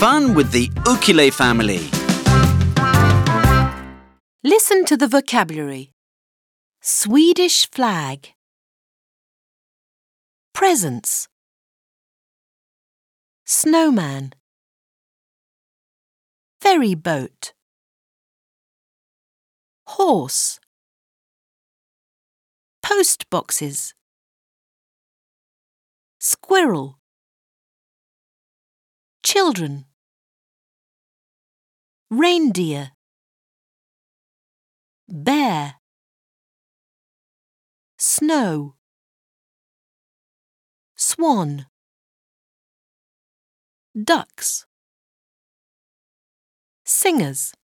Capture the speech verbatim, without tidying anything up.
fun with the Ukile family. Listen to the vocabulary. Swedish flag. Presents. Snowman. Ferry boat. Horse. Post boxes. Squirrel. Children. Reindeer. Bear. Snow. Swan. Ducks. Singers.